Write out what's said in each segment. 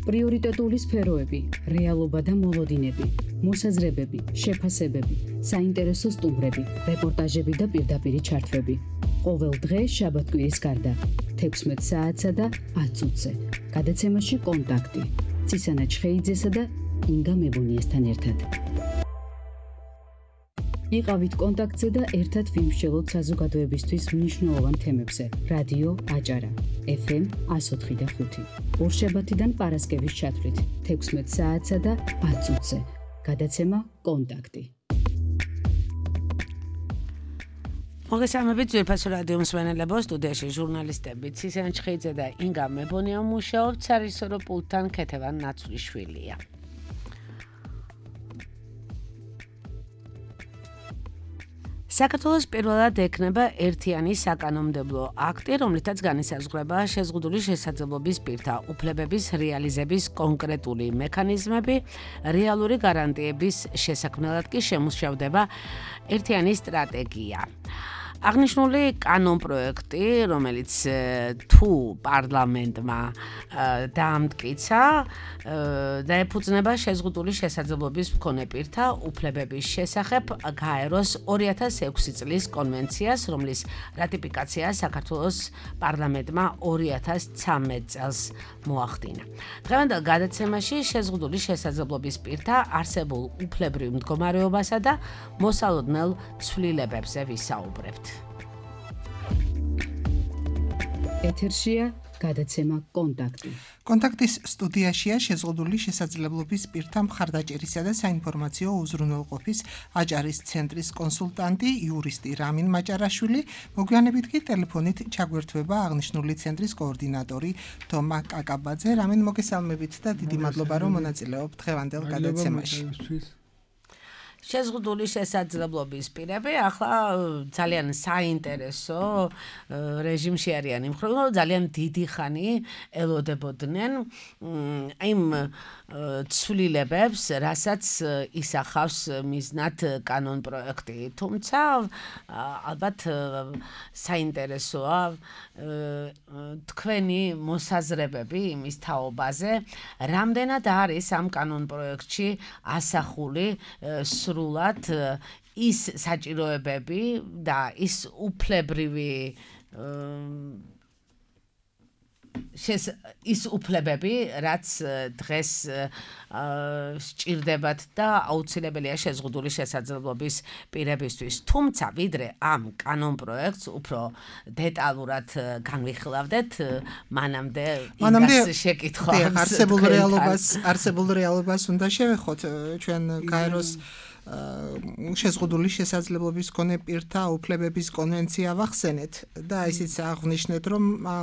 პრიორიტეტული სფეროები, რეალობა და მოლოდინები, მოსაზრებები, შეფასებები, საინტერესო სტუმრები, რეპორტაჟები და პირდაპირი ჩართვები. ყოველ დღე შაბათ-კვირის გარდა 16 საათსა და 10 წუთზე. გადაცემაში კონტაქტი. ცისანა ჩხეიძესა და ინგა მებუნიესთან ერთად. იყავით კონტაქტზე და ერთად ვიმსჯელოთ საზოგადოებისთვის მნიშვნელოვან თემებზე. რადიო აჭარა, FM 104.5. ორშაბათიდან პარასკევის ჩათვლით 16 საათსა და 10 წუთზე. გადაცემა კონტაქტი. მოგესალმებით ძვირფასო რადიო მსმენელებო, სტუდიაში ჟურნალისტები ცისანა ჩხეიძე და ინგა მებონია მუშაობთ, სარისორო პულტთან ქეთევან ნაცვლიშვილია. საქართველოს პირველად ექნება ერთიანი საკანონმდებლო აქტი, რომლითაც განისაზღვრება შეზღუდული შესაძლებლობის პირთა უფლებების რეალიზების კონკრეტული მექანიზმები, რეალური გარანტიების შესაქმნელად კი შემუშავდება ერთიანი სტრატეგია. აღნიშნული კანონპროექტი, რომელიც თუ პარლამენტმა დაამტკიცა, დაეფუძნება შეზღუდული შესაძლებლობის მქონე პირთა უფლებების შესახებ გაეროს 2006 წლის კონვენციას, რომლის რატიფიკაცია საქართველოს პარლამენტმა 2013 წელს მოახდინა. დღევანდელ გადაცემაში შეზღუდული შესაძლებლობის პირთა არსებულ უფლებრივ მდგომარეობასა და მოსალოდნელ ცვლილებებზე ვისაუბრებთ. ეთერშია გადაცემა კონტაქტი. კონტაქტის სტუდიაშია შეზღუდული შესაძლებლობის პირთა მხარდაჭერისა და საინფორმაციო უზრუნველყოფის აჭარის ცენტრის კონსულტანტი, იურისტი რამინ მაჭარაშვილი, მოგვიანებით კი ტელეფონით ჩაგვერთვება აღნიშნული ცენტრის კოორდინატორი თომა კაკაბაძე. რამინ, მოგესალმებით და დიდი მადლობა, რომ მონაწილეობთ დღევანდელ გადაცემაში. შეზღუდული შესაძლებლობის პირები ახლა ძალიან საინტერესო რეჟიმში არიან იმ ხოლმე, რომ ძალიან დიდი ხანი ელოდებოდნენ იმ ცვლილებებს, რასაც ისახავს მიზნად კანონპროექტი. თუმცა ალბათ საინტერესოა თქვენი მოსაზრებები იმის თაობაზე, რამდენად არის ამ კანონპროექტში ასახული სრულად ის საჭიროებები და ის უფლებრივი ის უფლებები, რაც დღეს სჭირდებათ და აუცილებელია შეზღუდული შესაძლებლობის პირებისთვის. თუმცა ვიდრე ამ კანონპროექტს უფრო დეტალურად განვიხილავდეთ, მანამდე შეკითხვა არსებულ რეალობას უნდა შევეხოთ ჩვენ გაეროს შეზღუდული შესაძლებლობის მქონე პირთა უფლებების კონვენცია ვახსენეთ და ისიც აღვნიშნეთ, რომ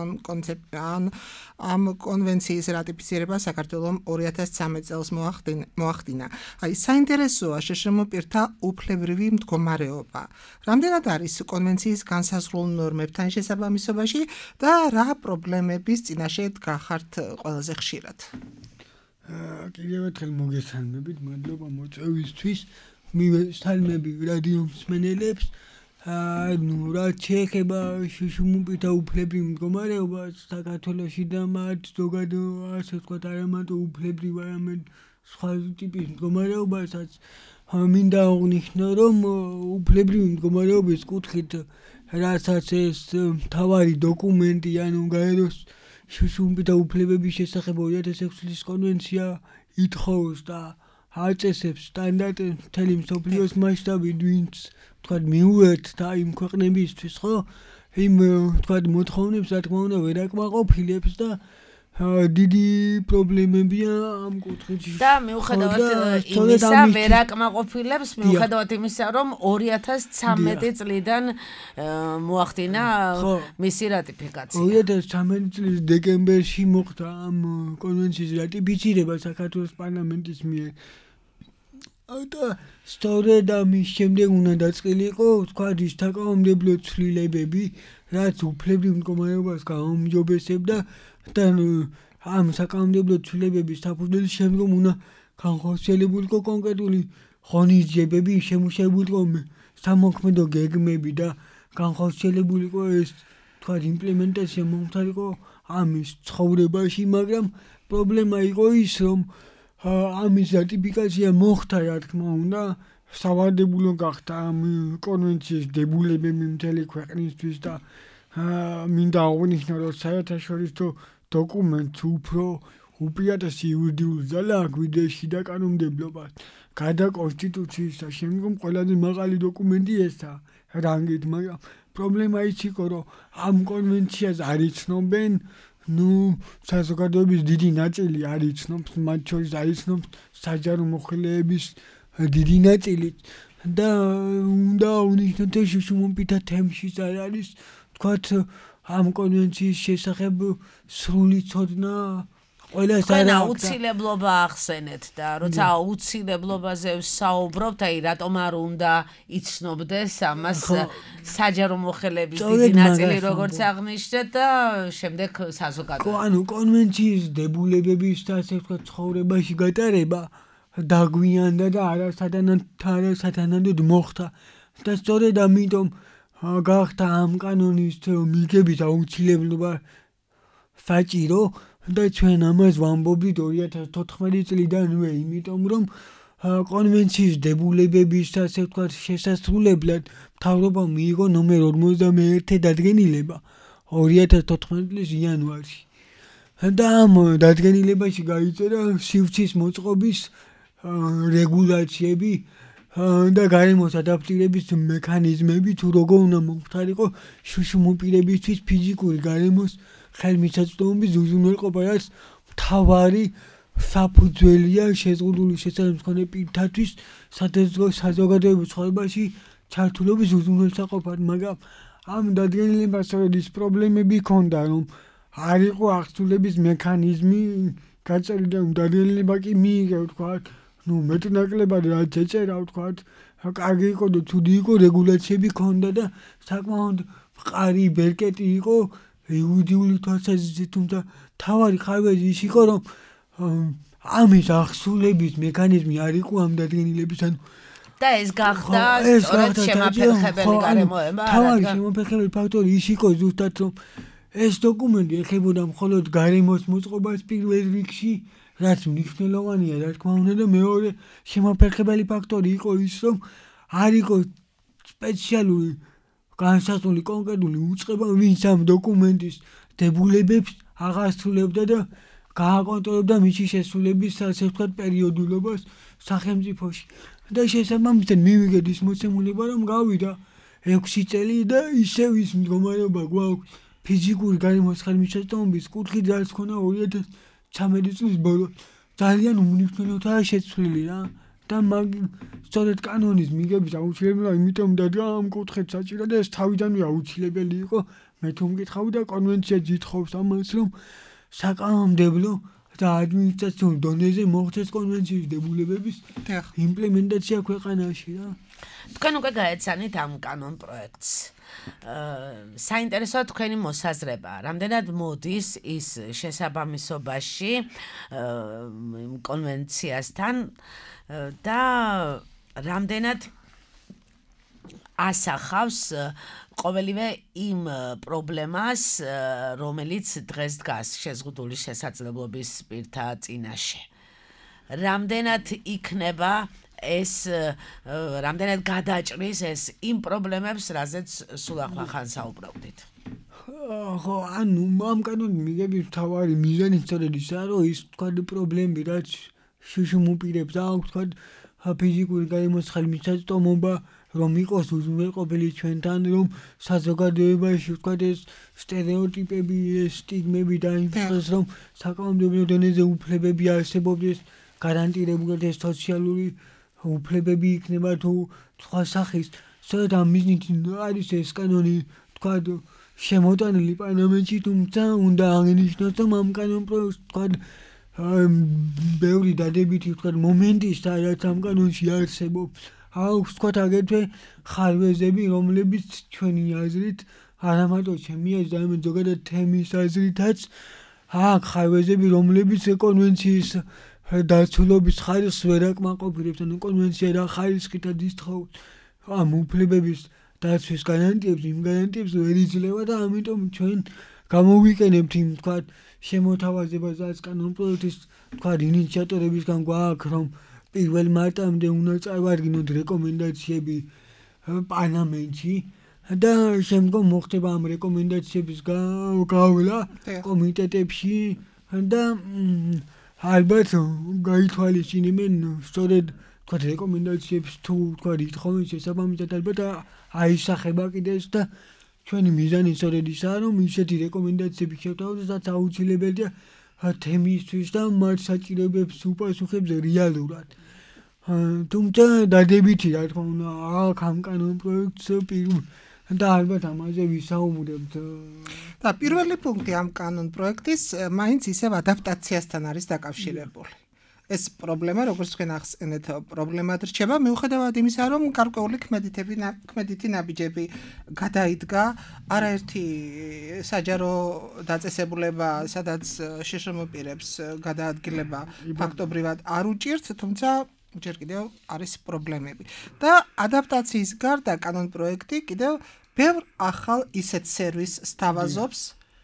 ამ კონვენციის რატიფიცირება საქართველოს 2013 წელს მოახდინა. საინტერესოა შშმ პირთა უფლებრივი მდგომარეობა. რამდენად არის კონვენციის განსაზღვრულ ნორმებთან შესაბამისობაში და რა პრობლემების წინაშე დგახართ ყველაზე ხშირად? კიდევ ერთხელ მოგესალმებით, მადლობა მოწვევისთვის. მივესალმები რადიო მსმენელებს. რაც შეეხება შშმ პირთა უფლებრივ მდგომარეობას საქართველოში და მათ ზოგადად ასე ვთქვათ, არა მარტო უფლებრივ, არამედ სხვა ტიპის მდგომარეობასაც მინდა აღვნიშნო, რომ უფლებრივი მდგომარეობის კუთხით, რასაც ეს მთავარი დოკუმენტი, ანუ გაეროს შშმ პირთა უფლებების შესახებ 2006 წლის კონვენცია ითხოვს და აწესებს სტანდარტებს მთელი მსოფლიოს მასშტაბით, ვინც თქვათ მიუერთდა იმ ქვეყნებისთვის, ხო? იმ თქვათ მოთხოვნებს, რა თქმა უნდა, ვერ აკმაყოფილებს და დიდი პრობლემებია ამ კუთხით. და მიუხედავად იმისა, ვერ აკმაყოფილებს, მიუხედავად იმისა, რომ 2013 წლიდან მოახდინა მისი რატიფიკაცია. 2013 წლის დეკემბერში მოხდა ამ კონვენციის რატიფიცირება საქართველოს პარლამენტის მიერ. და სწორედ ამის შემდეგ უნდა დაწყილიყო, თქვათ, ის საკანონმდებლო ცვლილებები, რაც უფლებრივ მდგომარეობას გააუმჯობესებდა და ამ საკანონმდებლო ცვლილებების საფუძველზე შემდგომ უნდა განხორციელებულიყო კონკრეტული ღონისძიებები, შემუშავებულიყო სამოქმედო გეგმები და განხორციელებულიყო ეს თქვათ იმპლემენტაცია მომხდარიყო ამის ცხოვრებაში, მაგრამ პრობლემა იყო ის, რომ ამის რატიფიკაცია მოხდა, რა თქმა უნდა, სავარდებულო გახდა ამ კონვენციის დებულებები მთელი ქვეყნისთვის და მინდა აღვნიშნო, რომ საერთაშორისო დოკუმენტს უფრო უპირატესი იურიდიული ძალა აქვს ვიდრე შიდა კანონმდებლობას. გარდა კონსტიტუციის და შემდგომ ყველაზე მაღალი დოკუმენტი ესაა რანგით, მაგრამ პრობლემა ის იყო, რომ ამ კონვენციას არ იცნობენ, საზოგადოების დიდი ნაწილი არ იცნობს, მათ შორის არ იცნობს საჯარო მოხელეების დიდი ნაწილი და უნდა აღვნიშნოთ, რომ შუშუმობითა თემშიც არ არის, თქვათ, ამ კონვენციის შესახებ სრული ცოდნა ყველას არ აქვს. აუცილებლობა ახსენეთ და როცა აუცილებლობაზე ვსაუბრობთ, აი რატომ არ უნდა იცნობდეს ამას საჯარო მოხელეების დიდი ნაწილი, როგორც აღნიშნეთ და შემდეგ საზოგადოება. ანუ კონვენციის დებულებების და ასე ვთქვათ ცხოვრებაში გატარება დაგვიანდა და არასათანადოდ მოხდა და სწორედ ამიტომ გახდა ამ კანონის მიღების აუცილებლობა საჭირო და ჩვენ ამას ვამბობთ 2014 წლიდანვე, იმიტომ რომ კონვენციის დებულებების და ასე ვთქვათ შესასრულებლად მთავრობამ მიიღო ნომერ 51 დადგენილება 2014 წლის იანვარში. და ამ დადგენილებაში გაიწერა სივრცის მოწყობის რეგულაციები და გარემოს ადაპტირების მექანიზმები, თუ როგორ უნდა მომხდარიყო შუშუმო პირებისთვის ფიზიკური გარემოს ხელმისაწვდომობის უზრუნველყოფა, რაც მთავარი საფუძველია შეზღუდული შესაძლებელი პირთათვის საზოგადოების ცხოვრებაში ჩართულობის უზრუნველსაყოფად, მაგრამ ამ დადგენილებას სწორედ ის პრობლემები ჰქონდა, რომ არ იყო აღსრულების მექანიზმი გაწერილი და დადგენილება კი მიიღო, ვთქვათ, მეტნაკლებად რაც ეწერა, ვთქვათ, კარგი იყო და ცუდი იყო, რეგულაციები ჰქონდა და საკმაოდ მყარი ბერკეტი იყო იურიდიული თვალსაზრისით, თუმცა მთავარი ხარვეზი ის იყო, რომ ამის აღსრულების მექანიზმი არ იყო ამ დადგენილების, ანუ და ეს გახდა სწორედ შემაფერხებელი გარემოება. თავარი შემაფერხებელი ფაქტორი ის იყო ზუსტად, რომ ეს დოკუმენტი ეხებოდა მხოლოდ გარემოს მოწყობას პირველ რიგში, რაც მნიშვნელოვანია, რა თქმა უნდა, და მეორე შემაფერხებელი ფაქტორი იყო ის, რომ არ იყო სპეციალური განსაზღვრული კონკრეტული უწყება, ვინც ამ დოკუმენტის დებულებებს აღასრულებდა და გააკონტროლებდა მისი შესრულების, ასე ვთქვათ, პერიოდულობას სახელმწიფოში. და შესაბამისად მივიღეთ ის მოცემულობა, რომ გავიდა 6 წელი და ისევ ის მდგომარეობა გვაქვს ფიზიკური გარემოს ხელმისაწვდომობის კუთხით, რაც ქონა 2013 წლის ბოლოს. ძალიან უმნიშვნელოდაა შეცვლილი რა. და სწორედ კანონის მიღების აუცილებლობა იმიტომ დადგა ამ კუთხით საჭირო და ეს თავიდანვე აუცილებელი იყო. მე თუ მკითხავ და კონვენცია ძითხოვს ამას, რომ საკანონმდებლო და ადმინისტრაციულ დონეზე მოხდეს კონვენციის დებულებების იმპლემენტაცია ქვეყანაში რა. თქვენ უკვე გაეცანით ამ კანონ პროექტს. საინტერესოა თქვენი მოსაზრება, რამდენად მოდის ის შესაბამისობაში კონვენციასთან და რამდენად ასახავს ყოველივე იმ პრობლემას, რომელიც დღეს დგას შეზღუდული შესაძლებლობის პირთა წინაშე. რამდენად იქნება ეს, რამდენად გადაჭრის ეს იმ პრობლემებს, რაზეც სულ ახლა საუბრობდით. ხო, ანუ ამ კანონის მიღების მთავარი მიზანი სწორედ ისაა, რომ ის თქვათ პრობლემები, რაც შუშუმო პირებს აქვს, თქვათ ფიზიკური გარემოს ხელმისაწვდომობა, რომ იყოს უზრუნველყოფილი ჩვენთან, რომ საზოგადოებაში ვთქვათ ეს სტერეოტიპები, სტიგმები დაიმსხვრეს, რომ საკანონმდებლო დონეზე უფლებები არსებობდეს, გარანტირებულად ეს სოციალური უფლებები იქნება თუ სხვა სახის. სწორედ ამ მიზნით არის ეს კანონი, ვთქვათ, შემოტანილი პარლამენტში, თუმცა უნდა აღინიშნოს, რომ ამ კანონ პროექტს, ვთქვათ, ბევრი დადებითი, ვთქვათ, მომენტი, რაც ამ კანონში არსებობს. აქვს, ვთქვათ, აგრეთვე ხარვეზები, რომლებიც ჩვენი აზრით, არა მარტო ჩემი აზრით, არამედ ზოგადად თემის აზრითაც აქვს ხარვეზები, რომლებიც კონვენციის დაცულობის ხარისხს ვერ აკმაყოფილებს, ანუ კონვენცია რა ხარისხითაც ითხოვს ამ უფლებების დაცვის გარანტიებს, იმ გარანტიებს ვერ იძლევა და ამიტომ ჩვენ გამოვიყენებთ იმ თქვა შემოთავაზებასაც კანონპროექტის თქვა ინიციატორებისგან გვაქვს რომ 1 მარტამდე უნდა წავარგინოთ რეკომენდაციები პარლამენტში და შემდგომ მოხდება ამ რეკომენდაციების გავლა კომიტეტებში და ალბათ გაითვალისწინებენ სწორედ თქვა რეკომენდაციებს თუ თქვა ითხოვენ შესაბამისად ალბათ აისახება კიდეც და ჩვენი მიზანი სწორედ ისაა რომ ისეთი რეკომენდაციები შევთავაზოთ აუცილებელია თემისთვის და მათ საჭიროებებს უპასუხებს რეალურად. თუმცა დადებითი რა თქმა უნდა აქ ამ კანონპროექტს და ალბათ ამაზე ვისაუბრებთ. და პირველი პუნქტი ამ კანონპროექტის მაინც ისევ ადაპტაციასთან არის დაკავშირებული. ეს პრობლემა, როგორც თქვენ ახსენეთ, პრობლემად რჩება, მიუხედავად იმისა, რომ გარკვეული ქმედითი ნაბიჯები გადაიდგა, არაერთი საჯარო დაწესებულება, სადაც შშმ პირებს გადაადგილება ფაქტობრივად არ უჭირთ, თუმცა ჯერ კიდევ არის პრობლემები. და ადაპტაციის გარდა კანონპროექტი კიდევ ბევრ ახალ ისეთ სერვისს სთავაზობს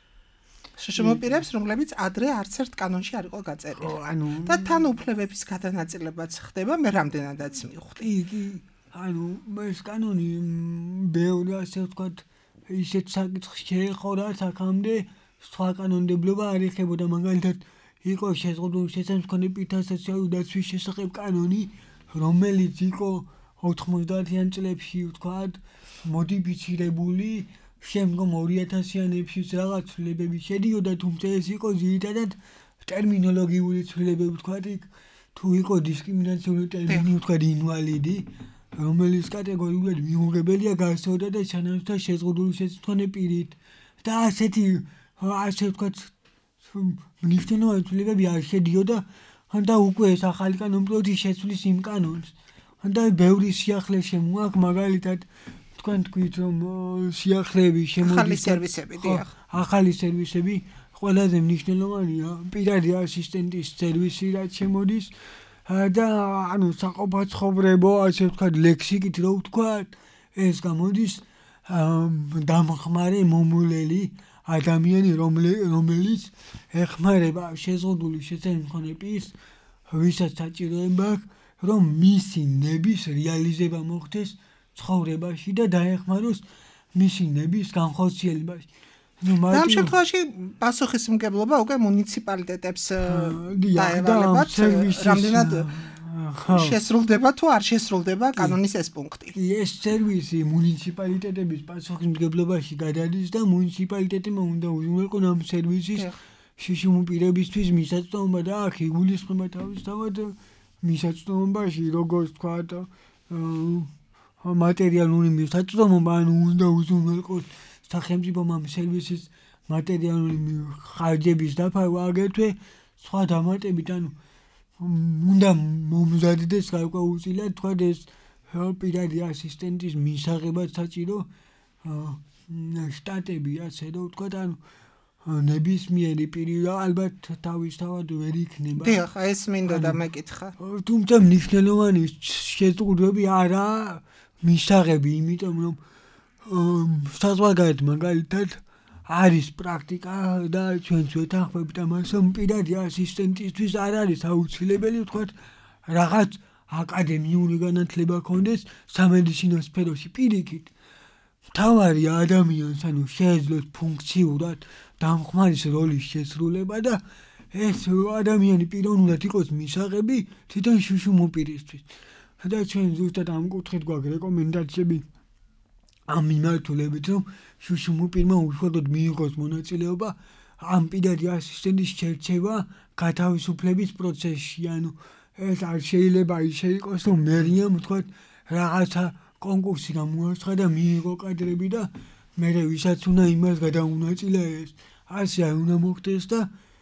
შშმ პირებს, რომლებიც ადრე არც ერთ კანონში არ იყო გაწერილი. და თან უფლებების გადანაწილებაც ხდება, მე რამდენადაც მივხვდი. კი, ეს კანონი ბევრი ასე ვთქვათ, ისეთ საკითხს შეეხო, რაც აქამდე სხვა კანონმდებლობა არ ეხებოდა, მაგალითად იყო შეზღუდული შესამსქონე პირთა სოციალური დაცვის შესახებ კანონი, რომელიც იყო 90-იან წლებში ვთქვათ, მოდიფიცირებული შემდგომ 2000-იანებში რაღაც ცვლილებები შედიოდა, თუმცა ეს იყო ძირითადად ტერმინოლოგიური ცვლილებები, ვთქვათ, თუ იყო დისკრიმინაციული ტერმინი, ვთქვათ, ინვალიდი, რომელიც კატეგორიულად მიუღებელია გასცოდა და ჩანაცვლდა შეზღუდული შესამსქონე პირით და ასე ვთქვათ, მნიშვნელოვანი ცვლილებები არ შედიოდა და უკვე ეს ახალი კანონპროექტი შეცვლის იმ კანონს და ბევრი სიახლე შემოაქვს, მაგალითად თქვენ თქვით რომ სიახლეები შემოდის ახალი სერვისები ყველაზე მნიშვნელოვანია პირადი ასისტენტის სერვისი რაც შემოდის და საყოფაცხოვრებო ასე ვთქვათ ლექსიკით რო ვთქვათ ეს გამოდის დამხმარე მომულელი ადამიანი რომელიც ეხმარება შეზღუდული შესამსქონე პირს ვისაც საჭიროება რომ მისი ნების რეალიზება მოხდეს ცხოვრებაში და დაეხმაროს მისი ნების განხორციელებაში. და ამ შემთხვევაში პასუხისმგებლობა უკვე მუნიციპალიტეტებს დაევალებათ, რამდენად შესრულდება თუ არ შესრულდება კანონის ეს პუნქტი. ეს სერვისი მუნიციპალიტეტების პასუხისმგებლობაში გადადის და მუნიციპალიტეტებმა უნდა უზრუნველყონ ამ სერვისის შშმ პირებისთვის მისაწვდომობა და აქ იგულისხმება თავისთავად მისაწვდომობაში, როგორც ვთქვათ, მატერიალური მისაწვდომობა, უნდა უზრუნველყოს სახელმწიფომ ამ სერვისის მატერიალური ხარჯების დაფარვა, აგრეთვე სხვა დამატებით, უნდა მომზადდეს გარკვეულწილად, თქვათ, ეს პირადი ასისტენტის მისაღებად საჭირო შტატები, ასე რომ ვთქვათ, ნებისმიერი პირი ალბათ თავისთავად ვერ იქნება. დიახ, ეს მინდა და მეკითხა. თუმცა მნიშვნელოვანი შეზღუდვები არაა მისაღები, იმიტომ რომ საზღვარგარეთ მაგალითად არის პრაქტიკა და ჩვენც ვეთანხმებით ამას, რომ პირადი ასისტენტისთვის არ არის აუცილებელი, ვთქვათ, რაღაც აკადემიური განათლება ჰქონდეს სამედიცინო სფეროში პირიქით. მთავარი ადამიანს შეეძლოს ფუნქციურად დამხმარის როლის შესრულება და ეს ადამიანი პიროვნულად იყოს მისაღები თვითონ შშმ პირისთვის. და ჩვენ ზუსტად ამ კუთხით გვაქვს რეკომენდაციები ამ მიმართულებით, რომ შშმ პირმა უშუალოდ მიიღოს მონაწილეობა ამ პირადი ასისტენტის შერჩევა გათავისუფლების პროცესში. ეს არ შეიძლება ისე იყოს, რომ მერიამ ვთქვათ რაღაცა კონკურსი გამოაცხადა და მიიღო კადრები და მე ვისაც უნდა იმას გადაუნაწილეს. ასე არ უნდა მოხდეს და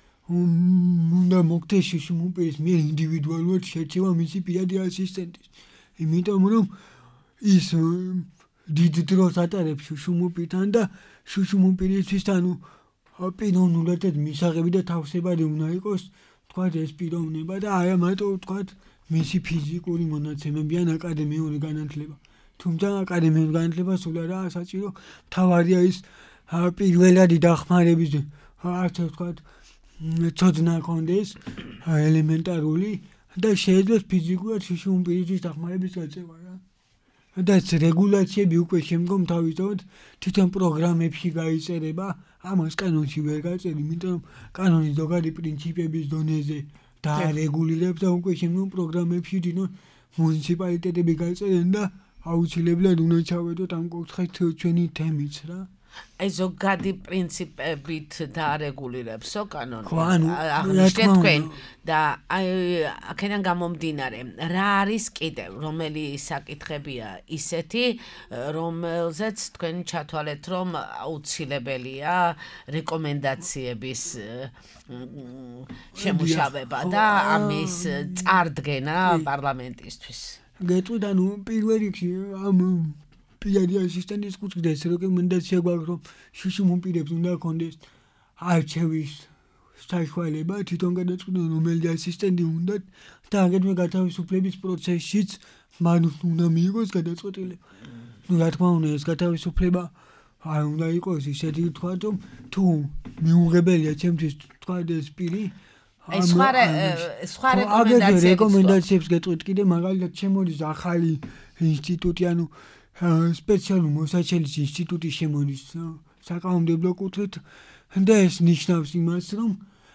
უნდა მოხდეს შშმ პირის მიერ ინდივიდუალურად შერჩევა მისი პირადი ასისტენტის. იმიტომ რომ ის დიდ დროს ატარებს შშმ პირთან და შშმ პირისთვის პიროვნულად მისაღები და თავსებადი უნდა იყოს, თქვათ, ეს პიროვნება და არა მარტო ვთქვათ მისი ფიზიკური მონაცემები ან აკადემიური განათლება. თუმცა აკადემიური განათლება სულ არაა საჭირო, მთავარია ის პირველადი დახმარების ასე ვთქვათ ცოდნა კონდეს ელემენტარული და შეეძლოს ფიზიკურად შუშუმ პირისთვის დახმარების გაწევა რა. და რეგულაციები უკვე შემდგომ თავისთავად თვითონ პროგრამებში გაიწერება, ამას კანონში ვერ გაწერს, იმიტომ რომ კანონი ზოგადი პრინციპების დონეზე დაარეგულირებს და უკვე შემდგომ პროგრამებში თვითონ მუნიციპალიტეტები გაწერენ და აუცილებლად უნდა ჩავედოთ ამ კუთხით ჩვენი თემიც რა. აი ზოგადი პრინციპებით დაარეგულირებსო კანონი. ხო, ანუ, აღნიშნეთ თქვენ და აი აქედან გამომდინარე, რა არის კიდევ, რომელი საკითხებია ისეთი, რომელზეც თქვენ ჩათვალეთ, რომ აუცილებელია რეკომენდაციების შემუშავება და ამის წარდგენა პარლამენტისთვის. გეტყვით, ანუ პირველ რიგში ამ პირადი ასისტენტის კუთხით ეს რეკომენდაცია გვაქვს, რომ შუშუმ პირებს უნდა ჰქონდეს არჩევის საშუალება, თვითონ გადაწყვეტენ რომელი ასისტენტი უნდათ და აგრეთვე გათავისუფლების პროცესშიც მან უნდა მიიღოს გადაწყვეტილება. რა თქმა უნდა, ეს გათავისუფლება არ უნდა იყოს ისეთი ვთქვათ, რომ თუ მიუღებელია ჩემთვის ვთქვათ ეს პირი აი სხვა რეკომენდაციებს გეტყვით კიდე, მაგალითად შემოდის ახალი ინსტიტუტი, ანუ სპეციალური მოსაჩელის ინსტიტუტი შემოდის საკანონმდებლო კუთხით და ეს ნიშნავს იმას, რომ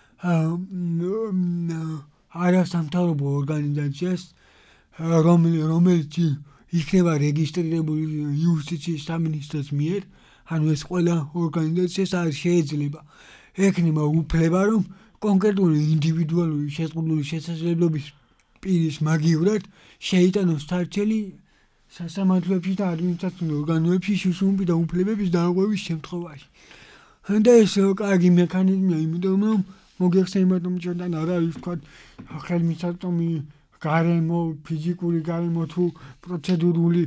არასამთავრობო ორგანიზაციას, რომელიც იქნება რეგისტრირებული იუსტიციის სამინისტროს მიერ, ანუ ეს ყველა ორგანიზაციას არ შეიძლება ექნება უფლება, რომ კონკრეტული ინდივიდუალური შეზღუდული შესაძლებლობის პირის მაგივრად შეიტანოს სარჩელი სასამართლოებში და ადმინისტრაციულ ორგანოებში შუშუმი და უფლებების დარღვევის შემთხვევაში. და ეს კარგი მექანიზმია, იმიტომ რომ მოგეხსენებათ, რომ ჩვენთან არ არის ვთქვათ ხელმისაწვდომი გარემო, ფიზიკური გარემო თუ პროცედურული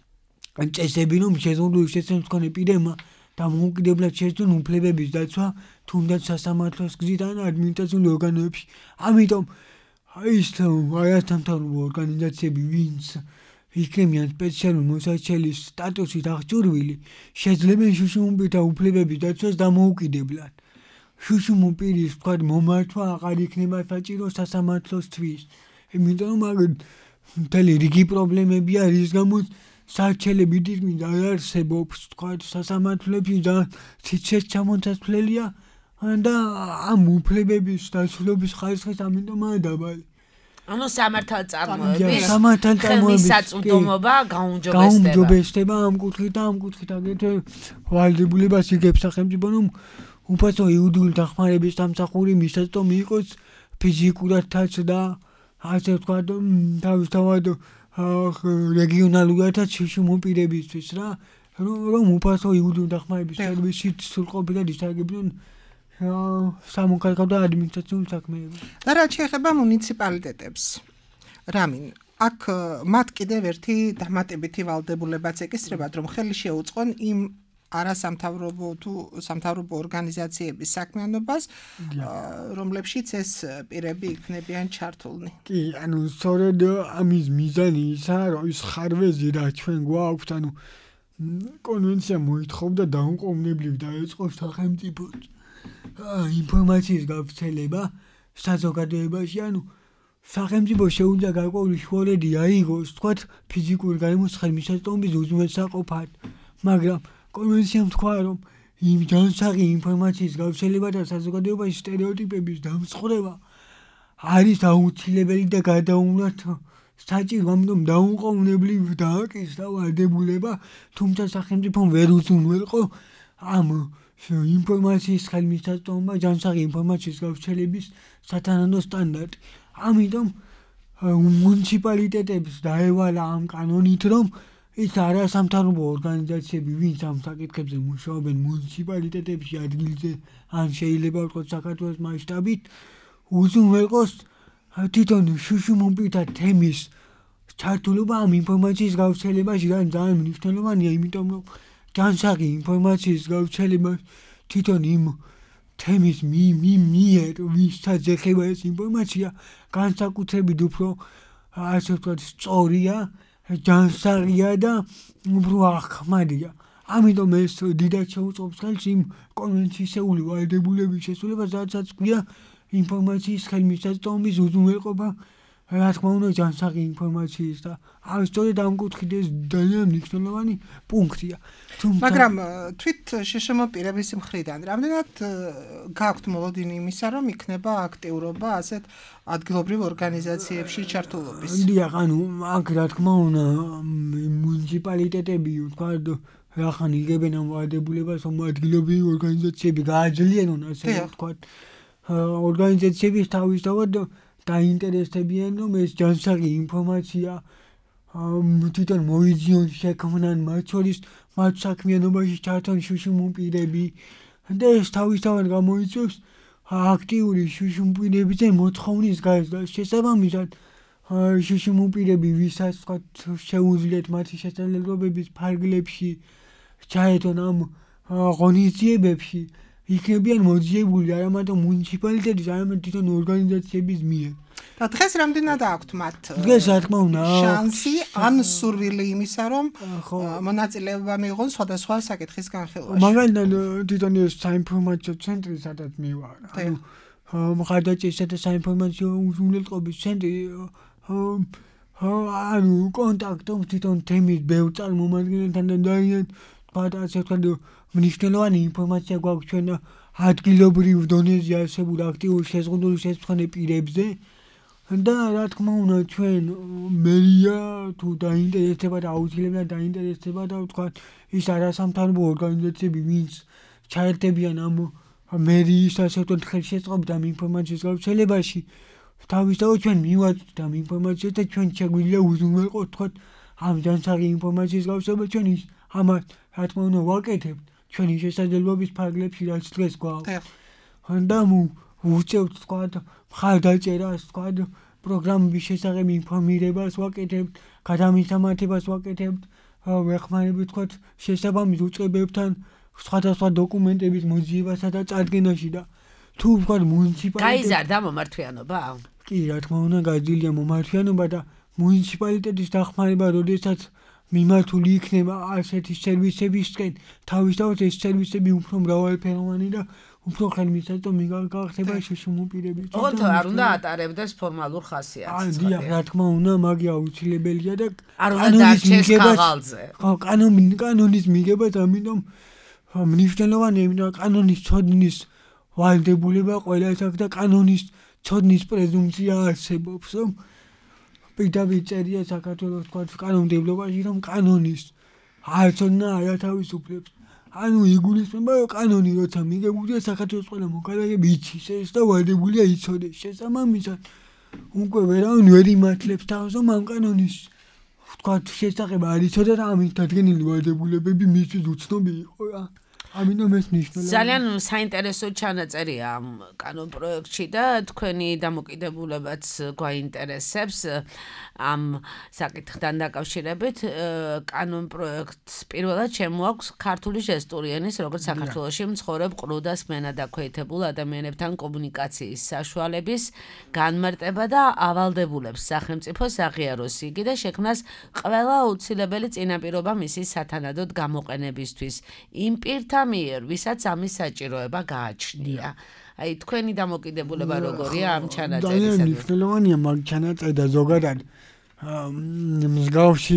წესები, რომ შეზღუდული შესაძლებლობის მქონე პირებმა დამოუკიდებლად შეძლონ უფლებების დაცვა თუნდაც სასამართლოს გზით ან ადმინისტრაციულ ორგანოებში. ამიტომ ის არასამთავრობო ორგანიზაციები, ვინც იქნებიან სპეციალური მოსაჩელის სტატუსით აღჭურვილი, შეძლებენ შუშუმ პირთა უფლებების დაცვას დამოუკიდებლად. შუშუმ პირის ვთქვათ მომართვა აღარ იქნება საჭირო სასამართლოსთვის. იმიტომ რომ მთელი რიგი პრობლემებია, რის გამოც სარჩელები თითქმის არ არსებობს, ვთქვათ სასამართლოებში და ციცეს ჩამონაცვლელია და ამ უფლებების დაცულობის ხარისხიც ამიტომაა დაბალი. ანუ სამართალწარმოების ხელმისაწვდომობა გაუმჯობესდება ამ კუთხით და ამ კუთხით აგრეთვე ვალდებულებას იგებს სახელმწიფო, რომ უფასო იუდული დახმარების დამსახური მისაწვდომი იყოს ფიზიკურადაც და ასე ვთქვათ თავისთავად რეგიონალურადაც შუშუმ პირებისთვის რა, რომ უფასო იუდული დახმარების სერვისით სრულყოფილად ისარგებლონ სამოქალაქო და ადმინისტრაციული საქმეები. და რაც შეეხება მუნიციპალიტეტებს, რამინ აქ მათ კიდევ ერთი დამატებითი ვალდებულებაც ეკისრებათ, რომ ხელი შეუწყონ იმ არასამთავრობო თუ სამთავრობო ორგანიზაციების საქმიანობას, რომლებშიც ეს პირები იქნებიან ჩართულნი. კი, ანუ სწორედ ამის მიზანი ისაა, რომ ის ხარვეზი რა ჩვენ გვაქვს, ანუ კონვენცია მოითხოვდა დაუყოვნებლივ დაეწყოს სახელმწიფოს ინფორმაციის გავრცელება საზოგადოებაში, ანუ სახელმწიფო შეუძლია გარკვეული შუალედი აიღოს, ვთქვათ, ფიზიკური გარემოს ხელმისაწვდომობის უზრუნველსაყოფად, მაგრამ კონვენციამ თქვა, რომ იმ ჯანსაღი ინფორმაციის გავრცელება და საზოგადოებაში სტერეოტიპების დამსხვრევა არის აუცილებელი და გადაუნათ საჭირო, ამიტომ დაუყოვნებლივ დააკისრა ვალდებულება, თუმცა სახელმწიფომ ვერ უზრუნველყო ამ ინფორმაციის ხელმისაწვდომობა, ჯანსაღი ინფორმაციის გავრცელების სათანადო სტანდარტი. ამიტომ მუნიციპალიტეტებს დაევალა ამ კანონით, რომ ის არასამთავრობო ორგანიზაციები, ვინც ამ საკითხებზე მუშაობენ მუნიციპალიტეტებში ადგილზე, ან შეიძლება ვთქვათ საქართველოს მასშტაბით, უზრუნველყოს თვითონ შუშუმ პირთა თემის ჩართულობა ამ ინფორმაციის გავრცელებაში, რაც ძალიან მნიშვნელოვანია, იმიტომ რომ ჯანსაღი ინფორმაციის გავრცელება თვითონ იმ თემის მიერ, ვისაც ეხება ეს ინფორმაცია, განსაკუთრებით უფრო ასე ვთქვათ სწორია, ჯანსაღია და უფრო ახმადია. ამიტომ ეს დიდად შეუწყობს ხელს იმ კონვენციისეული ვალდებულების შესრულებას, რადგან გვია ინფორმაციის ხელმისაწვდომის უზრუნველყოფა, რა თქმა უნდა, ჯანსაღი ინფორმაციის და სწორედ ამ კუთხით ეს ძალიან მნიშვნელოვანი პუნქტია. მაგრამ თვით შშმ პირების მხრიდან რამდენად გაქვთ მოლოდინი იმისა, რომ იქნება აქტიურობა ასეთ ადგილობრივ ორგანიზაციებში ჩართულობის? დიახ, აქ რა თქმა უნდა, მუნიციპალიტეტები ვთქვათ, რახან იღებენ ამ ვალდებულებას, რომ ადგილობრივი ორგანიზაციები გააძლიერონ, ასე ვთქვათ, ორგანიზაციების თავისთავად დაინტერესდებიან, რომ ეს ჯანსაღი ინფორმაცია თვითონ მოიძიონ შექმნან მათ შორის მათ საქმიანობაში ჩართონ შუშუმ პირები და ეს თავისთავად გამოიწვევს აქტიური შუშუმ პირებზე მოთხოვნის გაზრდას. შესაბამისად შუშუმ პირები, ვისაც შეუძლიათ მათი შესაძლებლობების ფარგლებში ჩაერთონ ამ ღონისძიებებში, იქნებიან მოძიებული არა მარტო მუნიციპალიტეტის, არამედ თვითონ ორგანიზაციების მიერ. და დღეს რამდენად აქვთ მათ დღეს რა თქმა უნდა შანსი ან სურვილი იმისა, რომ მონაწილეობა მიიღონ სხვადასხვა საკითხის განხილვაში? მაგალითად თვითონ ეს საინფორმაციო ცენტრი, სადაც მივარ, მხარდაჭერისა და საინფორმაციო უზრუნველყოფის ცენტრი, კონტაქტობს თვითონ თემის ბევრ წარმომადგენელთან და ძალიან ასე ვთქვათ, მნიშვნელოვანი ინფორმაცია გვაქვს ჩვენ ადგილობრივ დონეზე არსებულ აქტიურ შეზღუდული შეწყვილ პირებზე და რა თქმა უნდა ჩვენ მერია თუ დაინტერესდება და აუცილებლად დაინტერესდება და ვთქვათ ის არასამთავრობო ორგანიზაციები, ვინც ჩაერთებიან ამ მერიის ასე ვთქვათ ხელშეწყობით ამ ინფორმაციის გავრცელებაში, თავისთავად ჩვენ მივაწვდით ამ ინფორმაციას და ჩვენ შეგვიძლია უზრუნველყოთ ვთქვათ ამ ჯანსაღი ინფორმაციის გავრცელება, ჩვენ ის ამას რა თქმა უნდა ვაკეთებთ ჩვენი შესაძლებლობის ფარგლებში, რაც დღეს გვაქვს. და ვუწევთ ვთქვათ მხარდაჭერას, ვთქვათ პროგრამების შესახებ ინფორმირებას ვაკეთებთ, გადამისამართებას ვაკეთებთ, ვეხმარებით ვთქვათ შესაბამის უწყებებთან სხვადასხვა დოკუმენტების მოძიებასა და წარდგენაში და თუ ვთქვათ მუნიციპალიტეტი გაიზარდა მომართვიანობა? კი, რა თქმა უნდა, გაძლიერდა მომართვიანობა და მუნიციპალიტეტის დახმარება, როდესაც მიმართული იქნება ასეთი სერვისებისკენ, თავისთავად ეს სერვისები უფრო მრავალფეროვანი და უფრო ხელმისაწვდომი გახდება შუშუმ პირების. ოღონდ არ უნდა ატარებდეს ფორმალურ ხასიათს. დიახ, რა თქმა უნდა, მაგ აუცილებელია და არ უნდა დარჩეს ხაღალზე. კანონის მიღებას, ამიტომ მნიშვნელოვანია, იმიტომ რომ კანონის ცოდნის ვალდებულება ყველას აქვს და კანონის ცოდნის პრეზუმპცია არსებობს, რომ პირდაპირ წერია საქართველოს თქვათ კანონმდებლობაში, რომ კანონის არცოდნა არათავისუფლებს. იგულისხმება, რომ კანონი როცა მიღებულია, საქართველოს ყველა მოქალაქე იცის ეს და ვალდებულია იცოდეს. შესაბამისად, უკვე ვერავინ ვერ იმართლებს თავს, რომ ამ კანონის თქვათ შესახებ არ იცოდა და ამით დადგენილი ვალდებულებები მისთვის უცნობი იყო რა. ამიტომ ეს მნიშვნელოვანია. ძალიან საინტერესო ჩანაწერია ამ კანონ პროექტში და თქვენი დამოკიდებულებაც გვაინტერესებს ამ საკითხთან დაკავშირებით. კანონ პროექტს პირველად შემოაქვს ქართული ჟესტური ენის, როგორც საქართველოში მცხოვრებ ყრუ და სმენად აქვეითებულ ადამიანებთან კომუნიკაციის საშუალების განმარტება და ავალდებულებს სახელმწიფოს აღიაროს იგი და შექმნას ყველა აუცილებელი წინაპირობა მისი სათანადოდ გამოყენებისთვის. იმ პირთა მიერ, ვისაც ამის საჭიროება გააჩნია. აი, თქვენი დამოკიდებულება როგორია ამ ჩანაწერისადმი? ძალიან მნიშვნელოვანია მაგ ჩანაწერი და ზოგადად მსგავსი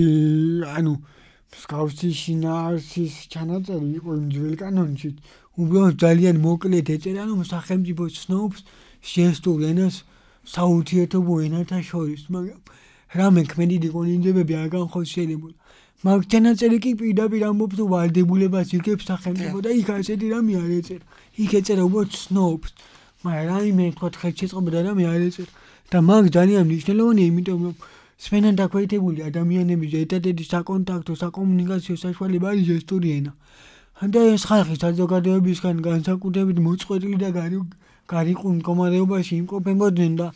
შინაარსის ჩანაწერი იყო იმ ძველ კანონში. უბრალოდ ძალიან მოკლედ ეწერა, რომ სახელმწიფო ცნობს ჟესტურ ენას საურთიერთობო ენათა შორის, მაგრამ რამე ქმედილი კონინძებები არ განხორციელებულა. მაგ ჩანაწერი კი პირდაპირ ამბობს, რომ ვალდებულებას იღებს სახელმწიფო და იქ ასეთი რამე არ ეწერა. იქ ეწერა უბრალოდ ცნობს, მაგრამ რაიმე თქვათ ხელშეწყობა და რამე არ ეწერა. და მაგ ძალიან მნიშვნელოვანია, იმიტომ რომ სმენად აქვეითებული ადამიანების ერთადერთი საკონტაქტო, საკომუნიკაციო საშუალება არის ჟესტური ენა. და ეს ხალხი საზოგადოებისგან განსაკუთრებით მოწყვეტილი და გარიყულ მდგომარეობაში იმყოფებოდნენ და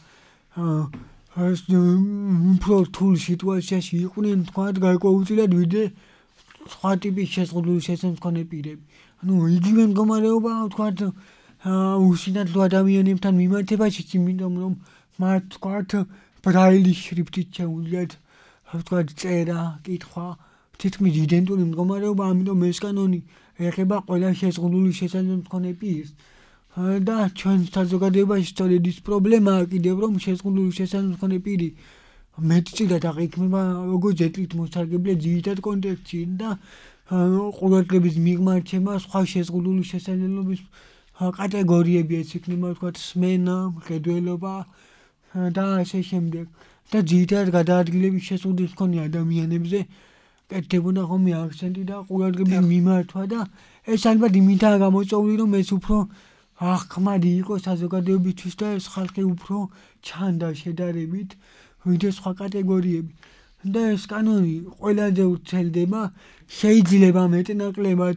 უფრო რთულ სიტუაციაში იყვნენ, თქვათ, გარკვეულწილად ვიდრე სხვა ტიპის შეზღუდული შესამსქონე პირები. იგივე მდგომარეობა, თქვათ, უსინათლო ადამიანებთან მიმართებაში, იმიტომ რომ მათ, თქვათ, ბრაილის შრიფტით შეუძლიათ, თქვათ, წერა, კითხვა, თითქმის იდენტური მდგომარეობა, ამიტომ ეს კანონი ეხება ყველა შეზღუდული შესაძლებელი მქონე პირს. და ჩვენ საზოგადოებაში სწორედ ის პრობლემაა კიდევ, რომ შეზღუდული შესაძლებელი მქონე პირი მეტწილად აღიქმება როგორც ეტლით მოსარგებლე ძირითად კონტექსტში და ყურადღების მიღმა რჩება სხვა შეზღუდული შესაძლებლობის კატეგორიები, ეს იქნება ვთქვათ სმენა, მხედველობა და ასე შემდეგ. და ძირითადად გადაადგილების შეზღუდვის მქონე ადამიანებზე კეთდებოდა ხოლმე აქცენტი და ყურადღების მიმართვა და ეს ალბათ იმითაა გამოწვეული, რომ ეს უფრო აღქმადი იყო საზოგადოებისთვის და ეს ხალხი უფრო ჩანდა შედარებით ვიდრე სხვა კატეგორიები. და ეს კანონი ყველაზე ვრცელდება, შეიძლება მეტნაკლებად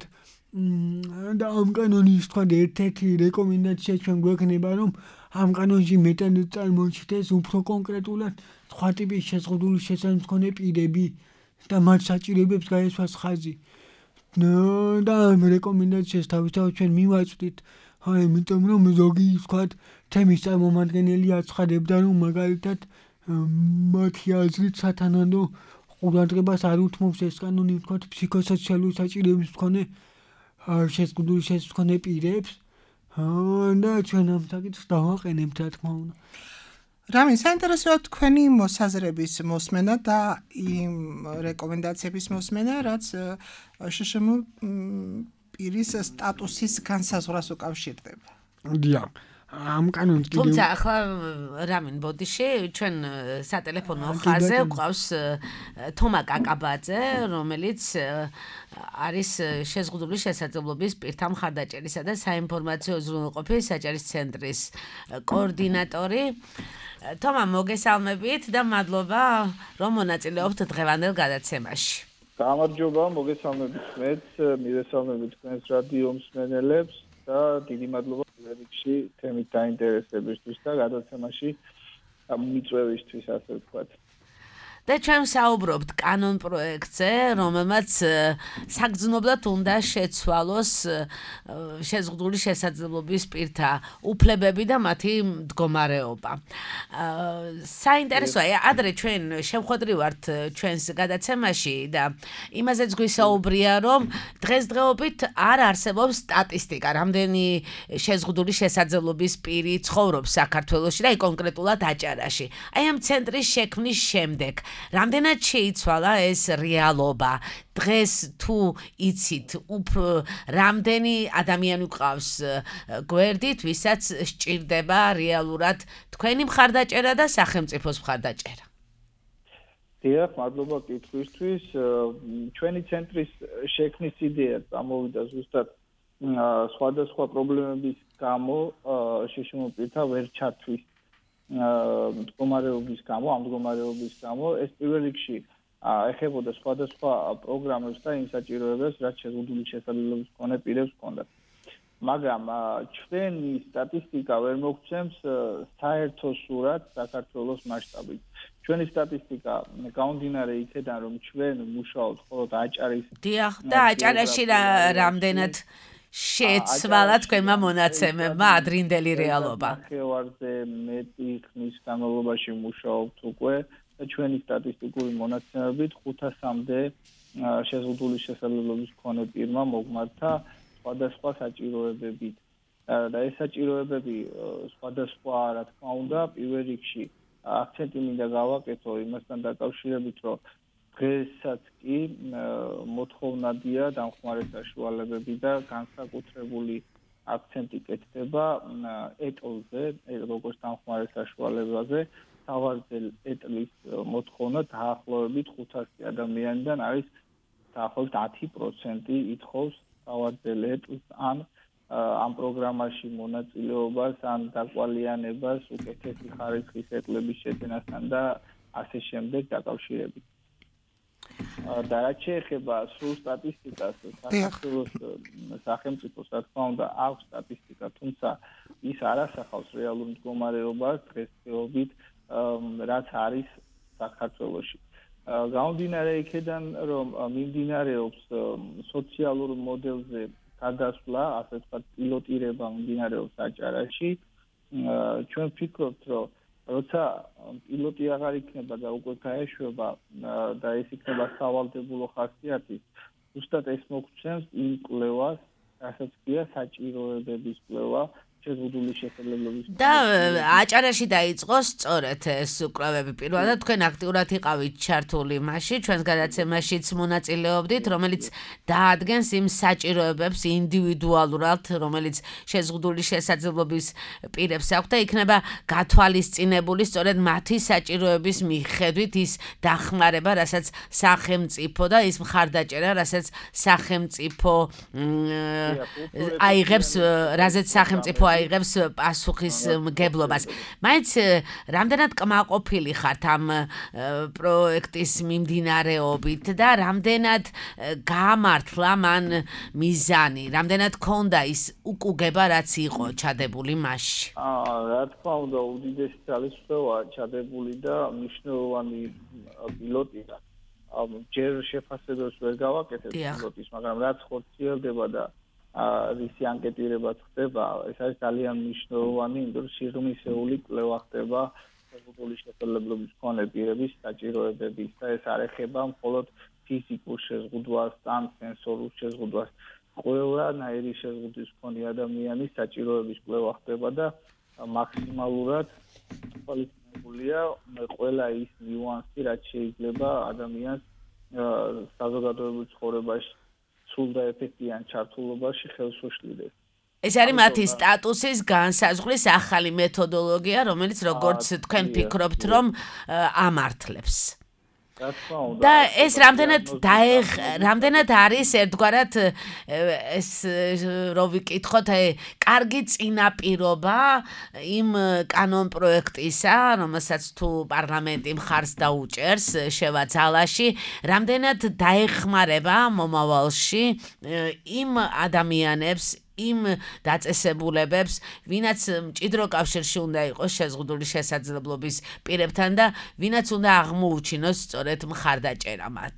და ამ კანონის თქვა ერთ-ერთი რეკომენდაცია ჩვენ გვექნება, რომ ამ კანონში მეტად წარმოჩნდეს უფრო კონკრეტულად სხვა ტიპის შეზღუდული შესაძლებელი მქონე პირები და მათ საჭიროებებს გაესვას ხაზი. და ამ რეკომენდაციას თავისთავად ჩვენ მივაწვდით, იმიტომ რომ ზოგი ვთქვათ თემის წარმომადგენელი აცხადებდა, რომ მაგალითად მათი აზრით სათანადო ყურადღებას არ უთმობს ეს კანონი ვთქვათ ფსიქოსოციალური საჭიროების მქონე შეზღუდული შესაძლებელი მქონე პირებს და ჩვენ ამ საკითხს დავაყენებთ, რა თქმა უნდა. რამინ, საინტერესოა თქვენი მოსაზრების მოსმენა და იმ რეკომენდაციების მოსმენა, რაც შშმ პირის სტატუსის განსაზღვრას უკავშირდება. დიახ. ამ კანონს კიდევ თუმცა ახლა რამინ ბოდიში ჩვენ სატელეფონო ხაზზე გვყავს თომა კაკაბაძე, რომელიც არის შეზღუდული შესაძლებლობის პირთა მხარდაჭერისა და საინფორმაციო უზრუნველყოფის საჭირის ცენტრის კოორდინატორი. თომა, მოგესალმებით და მადლობა, რომ მონაწილეობთ დღევანდელ გადაცემაში. გამარჯობა, მოგესალმებით მეც, მივესალმებით თქვენს რადიო მსმენელებს და დიდი მადლობა რიგში თემით დაინტერესებისთვის და გადაცემაში მიწვევისთვის, ასე ვთქვათ. და ჩვენ საუბრობთ კანონ პროექტზე, რომელმაც საგრძნობლად უნდა შეცვალოს შეზღუდული შესაძლებლობის პირთა უფლებები და მათი მდგომარეობა. საინტერესოა, ადრე ჩვენ შევხვედრივართ ჩვენს გადაცემაში და იმაზეც გვისაუბრია, რომ დღესდღეობით არ არსებობს სტატისტიკა, რამდენი შეზღუდული შესაძლებლობის პირი ცხოვრობს საქართველოში და კონკრეტულად აჭარაში. აი ამ ცენტრის შექმნის შემდეგ რამდენად შეიცვალა ეს რეალობა? დღეს თუ იცით, რამდენი ადამიანი გყავს გვერდით, ვისაც სჭირდება რეალურად თქვენი მხარდაჭერა და სახელმწიფოს მხარდაჭერა? დიახ, მადლობა კითხვისთვის. ჩვენი ცენტრის შექმნის იდეა წამოვიდა ზუსტად სხვადასხვა პრობლემების გამო შშმ პირთა ვერ ჩათვლის მდგომარეობის გამო, ამ მდგომარეობის გამო, ეს პირველ რიგში ეხებოდა სხვადასხვა პროგრამებს და იმ საჭიროებებს, რაც შეზღუდული შესაძლებლობის მქონე პირებს ჰქონდათ. მაგრამ ჩვენი სტატისტიკა ვერ მოგცემს საერთო სურათს საქართველოს მასშტაბით. ჩვენი სტატისტიკა გამომდინარე იქედან, რომ ჩვენ მუშაობთ მხოლოდ აჭარის. დიახ, და აჭარაში რამდენად შეცვალა თქვენმა მონაცემებმა ადრინდელი რეალობა? ნახევარზე მეტი ხნის განმავლობაში მუშაობთ უკვე და ჩვენი სტატისტიკური მონაცემებით 500-მდე შეზღუდული შესაძლებლობის მქონე პირმა მოგმართა სხვადასხვა საჭიროებებით. და ეს საჭიროებები სხვადასხვა, რა თქმა უნდა, პირველ რიგში აქცენტი მინდა გავაკეთო იმასთან დაკავშირებით, რომ დღესაც კი მოთხოვნადია დამხმარე საშუალებები და განსაკუთრებული აქცენტი კეთდება ეტლზე, როგორც დამხმარე საშუალებაზე. სავარძელ ეტლის მოთხოვნა დაახლოებით 500 ადამიანიდან არის დაახლოებით 10% ითხოვს სავარძელ ეტლს ან ამ პროგრამაში მონაწილეობას, ან დაკვალიანებას, უკეთესი ხარისხის ეტლების შეძენასთან და ასე შემდეგ დაკავშირებით. და რაც შეეხება სრულ სტატისტიკას, საქართველოს სახელმწიფოს, რა თქმა უნდა, აქვს სტატისტიკა, თუმცა ის არ ასახავს რეალურ მდგომარეობას დღესდღეობით, რაც არის საქართველოში. გამომდინარე იქედან, რომ მიმდინარეობს სოციალურ მოდელზე გადასვლა, ასე ვთქვათ, პილოტირება მიმდინარეობს აჭარაში, ჩვენ ვფიქრობთ, რომ როცა პილოტი აღარ იქნება და უკვე გაეშვება და ეს იქნება სავალდებულო ხასიათის, ზუსტად ეს მოგცემს იმ კვლევას, რასაც ქვია საჭიროებების კვლევა, შეზღუდული შესაძლებლობის და აჭარაში დაიწყო სწორედ ეს კვლევები. პირველად თქვენ აქტიურად იყავით ჩართული მასში, ჩვენს გადაცემაშიც მონაწილეობდით, რომელიც დაადგენს იმ საჭიროებებს ინდივიდუალურად, რომელიც შეზღუდული შესაძლებლობის პირებს აქვს და იქნება გათვალისწინებული სწორედ მათი საჭიროების მიხედვით ის დახმარება, რასაც სახელმწიფო და ის მხარდაჭერა, რასაც სახელმწიფო აიღებს, რაზეც სახელმწიფო აიღებს პასუხისმგებლობას. მაინც რამდენად კმაყოფილი ხართ ამ პროექტის მიმდინარეობით და რამდენად გაამართლა მან მიზანი, რამდენად ქონდა ის უკუგება, რაც იყო ჩადებული მასში? რა თქმა უნდა, უდიდესი ძალისხმევა ჩადებული და მნიშვნელოვანი პილოტია. ჯერ შეფასებებს ვერ გავაკეთებ პილოტის, მაგრამ რაც ხორციელდება და რისი ანკეტირებაც ხდება, ეს არის ძალიან მნიშვნელოვანი, იმიტომ რომ სიღრმისეული კვლევა ხდება შეზღუდული შესაძლებლობის მქონე პირების საჭიროებების და ეს არ ეხება მხოლოდ ფიზიკურ შეზღუდვას, ან სენსორულ შეზღუდვას. ყველანაირი შეზღუდვის მქონე ადამიანის საჭიროების კვლევა ხდება და მაქსიმალურად თვალისწინებულია ყველა ის ნიუანსი, რაც შეიძლება ადამიანს საზოგადოებრივ ცხოვრებაში სულ და ეფექტიან ჩართულობაში ხელს უშლიდეს. ეს არის მათი სტატუსის განსაზღვრის ახალი მეთოდოლოგია, რომელიც როგორც თქვენ ფიქრობთ, რომ ამართლებს. და ეს რამდენად არის ერთგვარად ეს რო ვიკითხოთ, კარგი წინაპირობა იმ კანონ პროექტისა, რომელსაც თუ პარლამენტი მხარს დაუჭერს შევა-ძალაში, რამდენად დაეხმარება მომავალში იმ ადამიანებს, იმ დაწესებულებებს, ვინაც მჭიდრო კავშირში უნდა იყოს შეზღუდული შესაძლებლობის პირებთან და ვინაც უნდა აღმოუჩინოს სწორედ მხარდაჭერა მათ.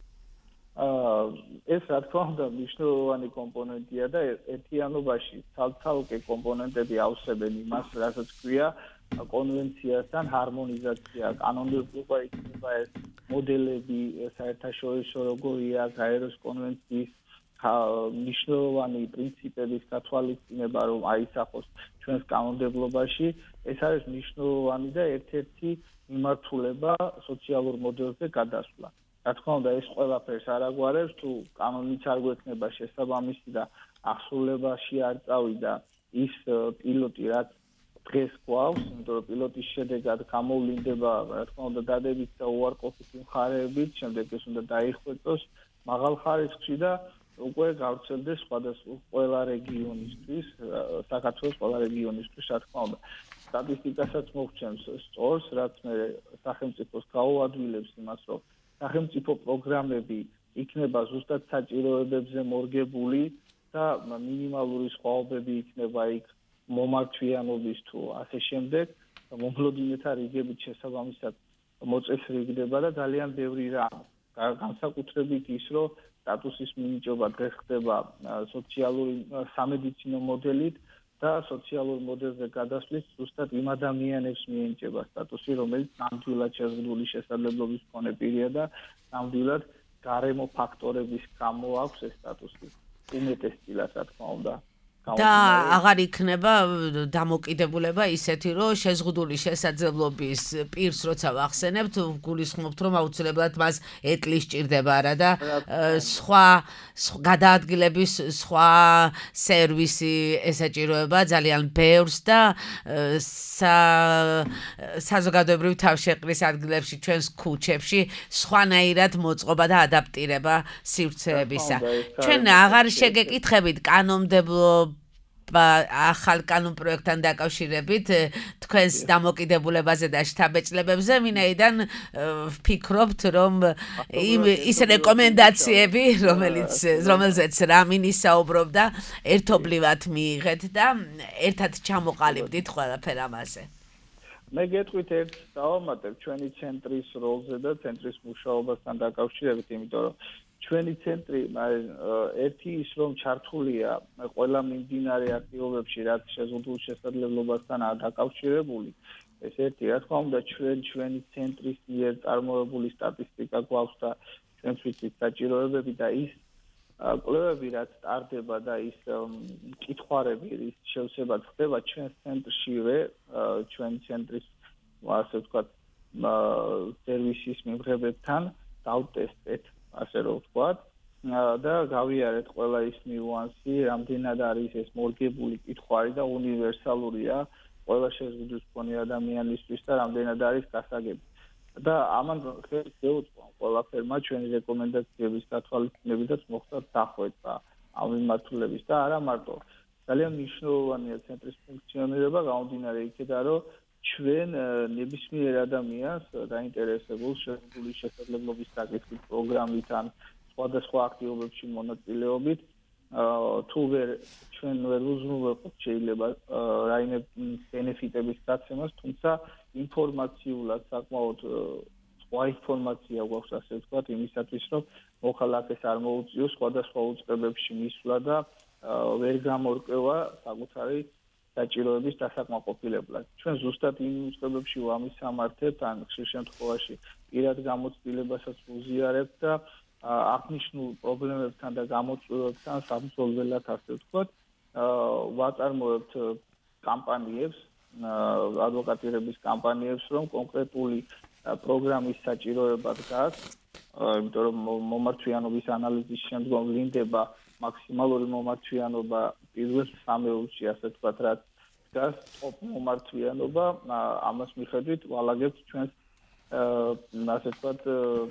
ეს რა თქმა უნდა მნიშვნელოვანი კომპონენტია და ერთიანობაში ცალ-ცალკე კომპონენტები ავსებენ იმას, რასაც ქვია კონვენციასთან ჰარმონიზაცია, კანონმდებლობა იქნება ეს მოდელები საერთაშორისო როგორია, გაეროს კონვენციის მნიშვნელოვანი პრინციპების გათვალისწინება, რომ აისახოს ჩვენს კანონმდებლობაში, ეს არის მნიშვნელოვანი და ერთ-ერთი მიმართულება სოციალურ მოდელზე გადასვლა. რა თქმა უნდა, ეს ყველაფერს არ აგვარებს, თუ კანონიც არ გვექნება შესაბამისი და აღსრულებაში არ წავიდა ის პილოტი, რაც დღეს გვაქვს, იმიტომ რომ პილოტის შედეგად გამოვლინდება, რა თქმა უნდა, დადებითი და უარყოფითი მხარეებით, შემდეგ ეს უნდა დაიხვეწოს მაღალ ხარისხში და უკვე გავრცელდეს სხვადასხვა ყველა რეგიონისთვის, საქართველოს ყველა რეგიონისთვის, რა თქმა უნდა. სტატისტიკასაც მოგცემს სწორს, რაც მე სახელმწიფოს გაუადვილებს იმას, რომ სახელმწიფო პროგრამები იქნება ზუსტად საჭიროებებზე მორგებული და მინიმალური სხვაობები იქნება იქ მომართვიანობის თუ ასე შემდეგ, მომლოდინეთა რიგებით შესაბამისად მოწესრიგდება და ძალიან ბევრი რამ. განსაკუთრებით ის, რომ სტატუსის მინიჭობა დღეს ხდება სოციალური სამედიცინო მოდელით და სოციალურ მოდელზე გადასვლის ზუსტად იმ ადამიანებს მიენიჭება სტატუსი, რომელიც ნამდვილად შეზღუდული შესაძლებლობის მქონე პირია და ნამდვილად გარემო ფაქტორების გამო აქვს ეს სტატუსი. უმეტესწილად, რა თქმა უნდა. და აღარ იქნება დამოკიდებულება ისეთი, რომ შეზღუდული შესაძლებლობის პირს როცა ვახსენებთ, გულისხმობთ, რომ აუცილებლად მას ეტლი სჭირდება არა და სხვა გადაადგილების სხვა სერვისი ესაჭიროება ძალიან ბევრს და საზოგადოებრივ თავშეყრის ადგილებში, ჩვენს ქუჩებში სხვანაირად მოწყობა და ადაპტირება სივრცეებისა. ჩვენ აღარ შეგეკითხებით კანონმდებლობა ახალ კანონ პროექტთან დაკავშირებით თქვენს დამოკიდებულებაზე და შთაბეჭდილებებზე, ვინაიდან ვფიქრობთ, რომ ის რეკომენდაციები, რომელზეც რამინი საუბრობდა, ერთობლივად მიიღეთ და ერთად ჩამოყალიბდით ყველაფერ ამაზე. მე გეტყვით ერთ დავამატებ ჩვენი ცენტრის როლზე და ცენტრის მუშაობასთან დაკავშირებით, იმიტომ რომ ჩვენი ცენტრი ერთი ის რომ ჩართულია ყველა მიმდინარე აქტივობებში, რაც შეზღუდულ შესაძლებლობასთან დაკავშირებული ეს ერთი, რა თქმა უნდა, ჩვენი ცენტრის მიერ წარმოებული სტატისტიკა გვაქვს და ჩვენც ვიცით საჭიროებები და ის კვლევები, რაც ტარდება და ის კითხვარები, რის შევსება ხდება ჩვენს ცენტრშივე, ჩვენი ცენტრის, ასე ვთქვათ, სერვისის მიმღებებთან დავტესტეთ, ასე რომ ვთქვათ, და გავიარეთ ყველა ის ნიუანსი, რამდენად არის ეს მორგებული კითხვარი და უნივერსალურია ყველა შეზღუდვის მქონე ადამიანისთვის და რამდენად არის გასაგები. და ამან ხელს შეუწყო ყველაფერმა ჩვენი რეკომენდაციების გათვალისწინებიდაც მოხდა დახვეწა ამ მიმართულების და არა მარტო ძალიან მნიშვნელოვანია ცენტრის ფუნქციონირება გამომდინარე იქიდან რომ ჩვენ ნებისმიერ ადამიანს დაინტერესებულს შეზღუდული შესაძლებლობის საკითხის პროგრამით ან სხვადასხვა აქტივობებში მონაწილეობით თუ ჩვენ ვერ უზრუნველყოფთ შეიძლება რაიმე ბენეფიტების გაცემას, თუმცა ინფორმაციულად საკმაოდ სხვა ინფორმაცია გვაქვს, ასე ვთქვათ, იმისათვის, რომ მოქალაქეს არ მოუწიოს სხვადასხვა უწყებებში მისვლა და ვერ გამორკვევა საკუთარი საჭიროების დასაკმაყოფილებლად. ჩვენ ზუსტად იმ უწყებებში ვამისამართებთ, ან ხშირ შემთხვევაში პირად გამოცდილებასაც ვუზიარებთ და აღნიშნულ პრობლემებთან და გამოწვევებთან საბრძოლველად, ასე ვთქვათ, ვაწარმოებთ კამპანიებს, ადვოკატირების კამპანიებს, რომ კონკრეტული პროგრამის საჭიროება დგას, იმიტომ რომ მომართვიანობის ანალიზის შემდგომ ვლინდება მაქსიმალური მომართვიანობა პირველ სამეულში, ასე ვთქვათ, რაც დგას ტოპ მომართვიანობა, ამას მიხედვით ვალაგებთ ჩვენს, ასე ვთქვათ,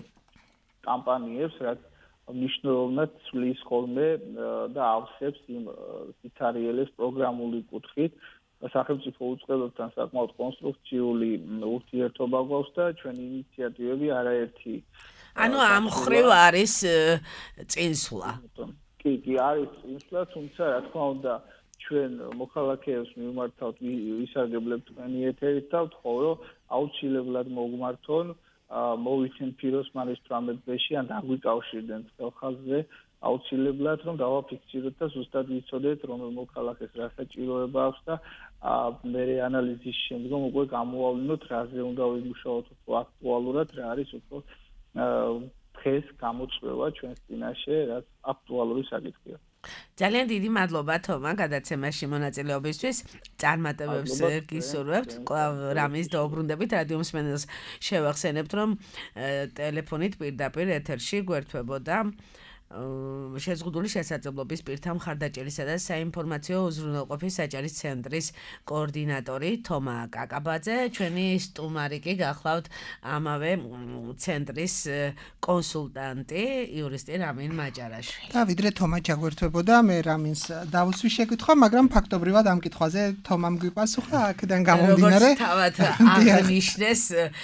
კამპანიებს, რაც მნიშვნელოვნად ცვლის ხოლმე და ავსებს იმ სიცარიელეს პროგრამული კუთხით სახელმწიფო უწყებებთან საკმაოდ კონსტრუქციული ურთიერთობა გვაქვს და ჩვენი ინიციატივები არაერთი ანუ ამ ხრივ არის წინსვლა. კი, არის წინსვლა, თუმცა რა თქმა უნდა ჩვენ მოქალაქეებს მიმართავთ, ვისარგებლებთ თქვენი ეთერით და ვთხოვ, რომ აუცილებლად მოგმართონ მოვიცენ ფიროსმანის 18 დღეში ან დაგვიკავშირდნენ ხალხზე აუცილებლად რომ დავაფიქსიროთ და ზუსტად ვიცოდეთ რომ მოქალაქეს რა საჭიროება აქვს და მე ანალიზის შემდგომ უკვე გამოვავლინოთ რაზე უნდა ვიმუშაოთ უფრო აქტუალურად რა არის უფრო დღეს გამოწვევა ჩვენს წინაშე რაც აქტუალური საკითხია. ძალიან დიდი მადლობა თომა გადაცემაში მონაწილეობისთვის. წარმატებებს გისურვებთ. კვლავ რამის დაუბრუნდებით რადიო მსმენელს შევახსენებთ რომ ტელეფონით პირდაპირ ეთერში გვერდთვებოდა შეზღუდული შესაძლებლობის პირთა მხარდაჭერისა და საინფორმაციო უზრუნველყოფის საჭირის ცენტრის კოორდინატორი თომა კაკაბაძე, ჩვენი სტუმარი კი გახლავთ ამავე ცენტრის კონსულტანტი იურისტი რამინ მაჭარაშვილი. და ვიდრე თომა ჩაგვერთვებოდა, მე რამინს დავუსვი შეკითხვა, მაგრამ ფაქტობრივად ამ კითხვაზე თომამ გვიპასუხა აქედან გამომდინარე. როგორც თავად აღნიშნეს,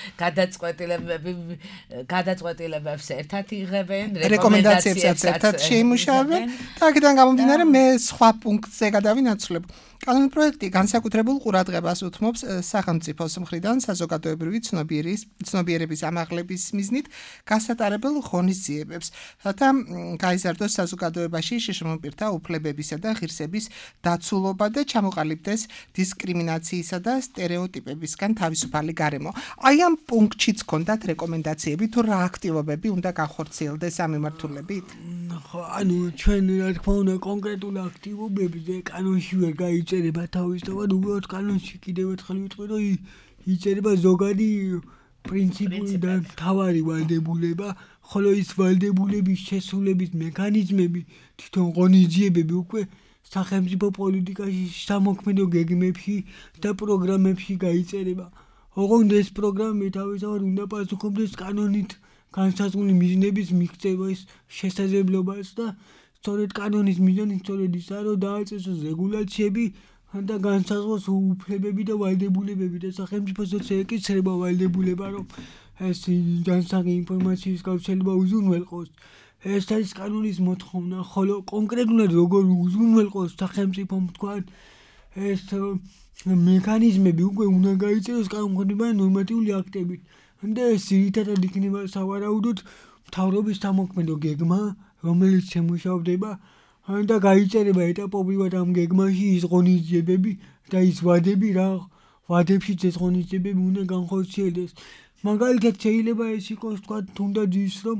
გადაწყვეტილებებს ერთად იღებენ, რეკომენდაციებსაც ერთად შეიმუშავებენ და აქედან გამომდინარე მე სხვა პუნქტზე გადავინაცვლებ. კანონი პროექტი განსაკუთრებულ ყურადღებას უთმობს სახელმწიფოს მხრიდან საზოგადოებრივი ცნობიერების ამაღლების მიზნით გასატარებელ ღონისძიებებს, რათა გაიზარდოს საზოგადოებაში შშმ პირთა უფლებებისა და ღირსების დაცულობა და ჩამოყალიბდეს დისკრიმინაციისა და სტერეოტიპებისგან თავისუფალი გარემო. აი ამ პუნქტშიც ჰქონდათ რეკომენდაციები თუ რა აქტივობები უნდა განხორციელდეს ამ მიმართულებით? ხო, ანუ ჩვენ რა თქმა უნდა კონკრეტულ აქტივობებზე კანონში ვერ გაიწერება თავისთავად, უბრალოდ კანონში კიდევ ერთხელ ვიტყვი, რომ იწერება ზოგადი პრინციპული და მთავარი ვალდებულება, ხოლო ის ვალდებულების შესრულების მექანიზმები, თვითონ ღონისძიებები უკვე სახელმწიფო პოლიტიკაში, სამოქმედო გეგმებში და პროგრამებში გაიწერება. ოღონდ ეს პროგრამები თავისთავად უნდა პასუხობდეს კანონით განსაზღვრული მიზნების მიღწევის შესაძლებლობას და სწორედ კანონის მიზანი სწორედ ისაა, რომ დააწესოს რეგულაციები და განსაზღვროს უფლებები და ვალდებულებები და სახელმწიფოსაც ეკისრება ვალდებულება, რომ ეს განსაღი ინფორმაციის გავრცელება უზრუნველყოს. ეს არის კანონის მოთხოვნა, ხოლო კონკრეტულად როგორ უზრუნველყოს სახელმწიფომ თქვა ეს მექანიზმები უკვე უნდა გაიწეროს კანონმდებლობითი ნორმატიული აქტებით. და ეს ძირითადად იქნება სავარაუდოდ მთავრობის სამოქმედო გეგმა, რომელიც შემუშავდება და გაიწერება ეტაპობრივად ამ გეგმაში ის ღონისძიებები და ის ვადები, ვადებში წესღონისძიებები უნდა განხორციელდეს. მაგალითად შეიძლება ეს იყოს თქვა თუნდაც ის რომ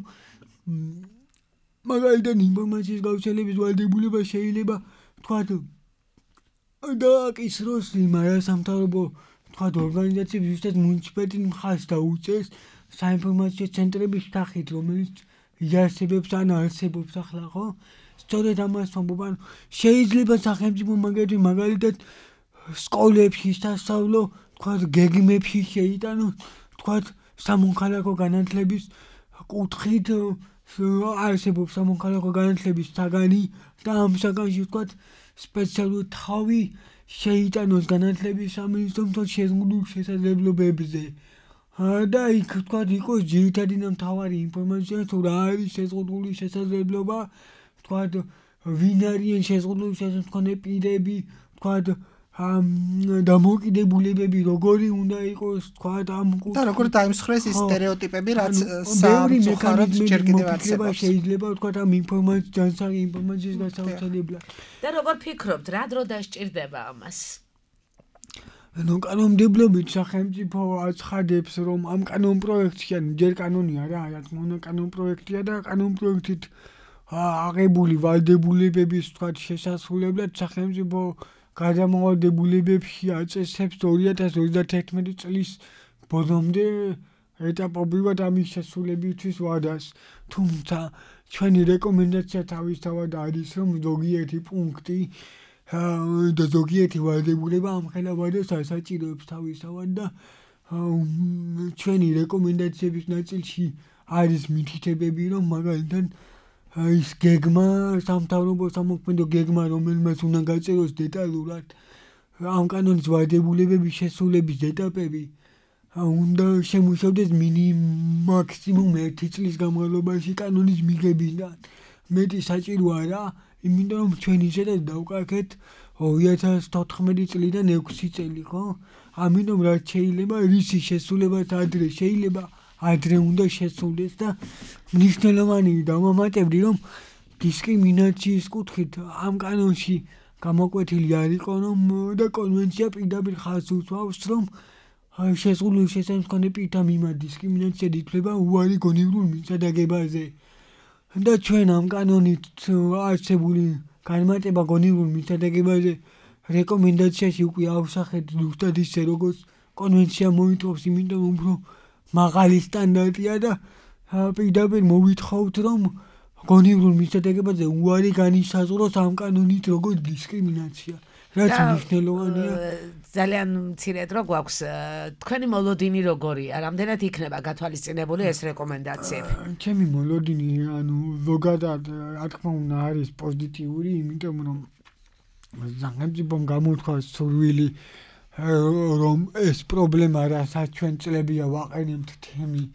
მაგალითად ინფორმაციის გავრცელების ვალდებულება შეიძლება თქვა დააკისროს იმ არასამთავრობო თქვა ორგანიზაციებს, ვისაც მუნიციპალიტეტი მხარს დაუწეს საინფორმაციო ცენტრების სახით, რომელიც იარსებებს ან არსებობს ახლა, ხო? სწორედ ამას ვამბობ, ანუ შეიძლება სახელმწიფო მაგალითად სკოლებში, სასწავლო, თქვა გეგმებში შეიტანოს, თქვა სამოქალაქო განათლების კუთხით არსებობს სამოქალაქო განათლების საგანი და ამ საგანში თქვა სპეციალური თავი შეიტანოს განათლების სამინისტრომ შეზღუდულ შესაძლებლობებზე. და იქ თქვა იყოს ძირითადი და მთავარი ინფორმაცია, თუ რა არის შეზღუდული შესაძლებლობა, თქვა ვინ არიან შეზღუდული შესაძლებლობები პირები, თქვა დამოკიდებულებები როგორი უნდა იყოს, თქვა ამ და როგორ დაიმსხვრეს ის სტერეოტიპები, რაც სამწუხაროდ ჯერ კიდევ არსებობს. შეიძლება თქვა ამ ინფორმაციის გასაოცარებლად. და როგორ ფიქრობთ, რა დრო დასჭირდება ამას? კანონმდებლობით სახელმწიფო აცხადებს, რომ ამ კანონპროექტში, ჯერ კანონია რა, რაც კანონპროექტია და კანონპროექტით აღებული ვალდებულებების თქვა შესასრულებლად სახელმწიფო გადამავალდებულებებში აწესებს 2031 წლის ბოლომდე ეტაპობრივად ამის შესრულებისთვის ვადას. თუმცა ჩვენი რეკომენდაცია თავისთავად არის, რომ ზოგიერთი პუნქტი და ზოგიერთი ვალდებულება ამ ხელა ვადას ასაჭიროებს თავისთავად და ჩვენი რეკომენდაციების ნაწილში არის მითითებები, რომ მაგალითად ის გეგმა, სამთავრობო სამოქმედო გეგმა, რომელმაც უნდა გაწეროს დეტალურად ამ კანონის ვალდებულებების შესრულების ეტაპები, უნდა შემუშავდეს მაქსიმუმ 1 წლის განმავლობაში კანონის მიღებიდან. მეტი საჭირო არა, იმიტომ რომ ჩვენ ისედაც დავკარგეთ 2014 წლიდან 6 წელი, ხო? ამიტომ რაც შეიძლება რისი შესრულებაც ადრე შეიძლება ადრე უნდა შესრულდეს და მნიშვნელოვანი დავამატებდი, რომ დისკრიმინაციის კუთხით ამ კანონში გამოკვეთილი არ იყო, რომ და კონვენცია პირდაპირ ხაზს უსვამს, რომ შეზღუდული შესაძლებლობების პირთა მიმართ დისკრიმინაცია ითვლება უარი გონივრულ მიწადაგებაზე. და ჩვენ ამ კანონით არსებული განმარტება გონივრულ მიწადაგებაზე რეკომენდაციაში უკვე ავსახეთ ზუსტად ისე, როგორც კონვენცია მოითხოვს, იმიტომ უფრო მაღალი სტანდარტია და პირდაპირ მოვითხოვთ, რომ გონივრულ მიწადაგებაზე უარი განისაზღვროს ამ კანონით როგორც დისკრიმინაცია. რაც მნიშვნელოვანია. ძალიან მცირედ რო გვაქვს თქვენი მოლოდინი როგორია? რამდენად იქნება გათვალისწინებული ეს რეკომენდაციები? ჩემი მოლოდინი, ანუ ზოგადად, რა თქმა უნდა, არის პოზიტიური, იმიტომ რომ სახელმწიფომ გამოთქვა სურვილი, რომ ეს პრობლემა, რასაც ჩვენ წლებია ვაყენებთ თემი,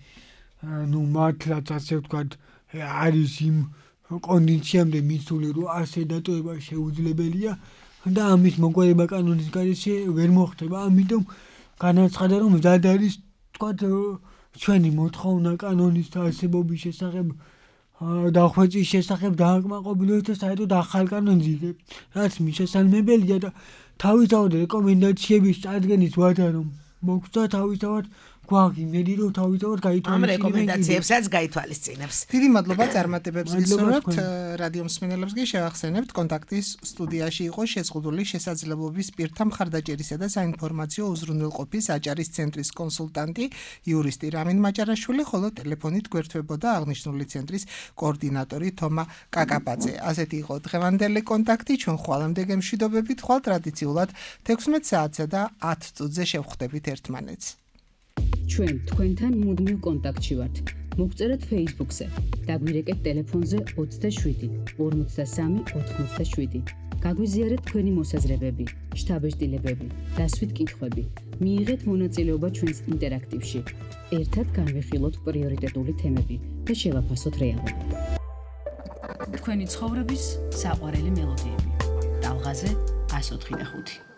მართლაც ასე ვთქვათ, არის იმ კონდიციამდე მიცული, რომ ასე დატოვება შეუძლებელია. და ამის მოგვარება კანონის გარეშე ვერ მოხდება, ამიტომ განაცხადა, რომ მზად არის თქვათ ჩვენი მოთხოვნა კანონის არსებობის შესახებ დახვეწის შესახებ დააკმაყოფილოს და საერთოდ ახალ კანონს იღებს, რაც მისასალმებელია და თავისთავად რეკომენდაციების წარდგენის ვადა რომ მოგვცა თავისთავად გვაქვს იმედი, რომ თავისთავად გაითვალისწინებს. ამ რეკომენდაციებსაც გაითვალისწინებს. დიდი მადლობა წარმატებებს გისურვებთ. რადიო მსმენელებს შევახსენებთ, კონტაქტის სტუდიაში იყო შეზღუდული შესაძლებლობის პირთა მხარდაჭერისა და საინფორმაციო უზრუნველყოფის აჭარის ცენტრის კონსულტანტი, იურისტი რამინ მაჭარაშვილი, ხოლო ტელეფონით გვერდთვებოდა აღნიშნული ცენტრის კოორდინატორი თომა კაკაბაძე. ასეთი იყო დღევანდელი კონტაქტი. ჩვენ ხვალამდე გემშვიდობებით, ხვალ ტრადიციულად 16 საათსა და 10 წუთზე შევხვდებით ერთმანეთს. ჩვენ თქვენთან მუდმივ კონტაქტში ვართ. მოგწერეთ Facebook-ზე, დაგვირეკეთ ტელეფონზე 27 53 87. გაგვიზიარეთ თქვენი მოსაზრებები, შთაბეჭდილებები, დასვით კითხვები. მიიღეთ მონაწილეობა ჩვენს ინტერაქტივში. ერთად განვიხილოთ პრიორიტეტული თემები და შევაფასოთ რეალობა. თქვენი ცხოვრების საყვარელი მელოდიები. ტალღაზე 104.5